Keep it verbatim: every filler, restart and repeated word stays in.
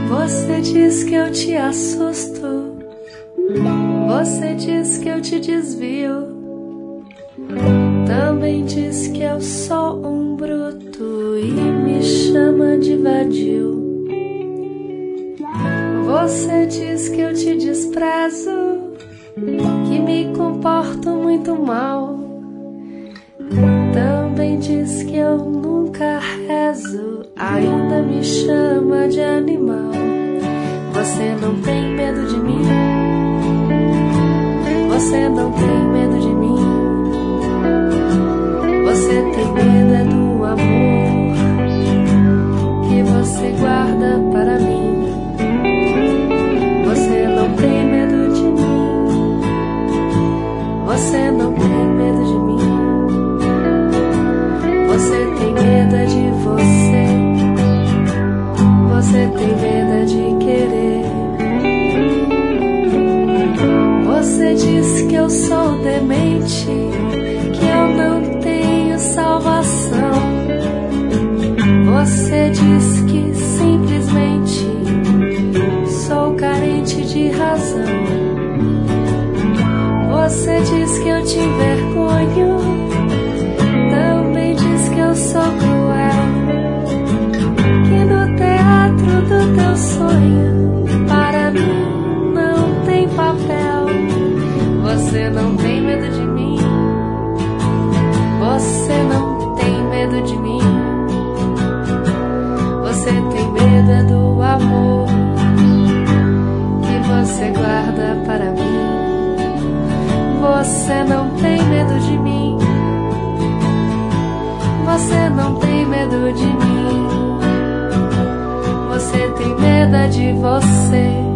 Você diz que eu te assusto, você diz que eu te desvio, também diz que eu sou um bruto e me chama de vadio. Você diz que eu te desprezo, que me comporto muito mal, também diz que eu nunca rezo, ainda me chama de animal. Você não tem medo de mim, você não tem medo de mim, você tem medo é do amor que você guarda para mim. Você não tem medo de mim, você não tem medo de mim, você tem medo de você, você tem medo de querer. Você diz que eu sou demente, que eu não tenho salvação. Você diz que simplesmente sou carente de razão. Você diz que eu te envergonho, também diz que eu sou cruel, que no teatro do teu sonho para mim não tem papel. Você não tem medo de mim, você não tem medo de mim, você tem medo é do amor que você guarda para mim. Você não tem medo de mim, você não tem medo de mim, você tem medo de você.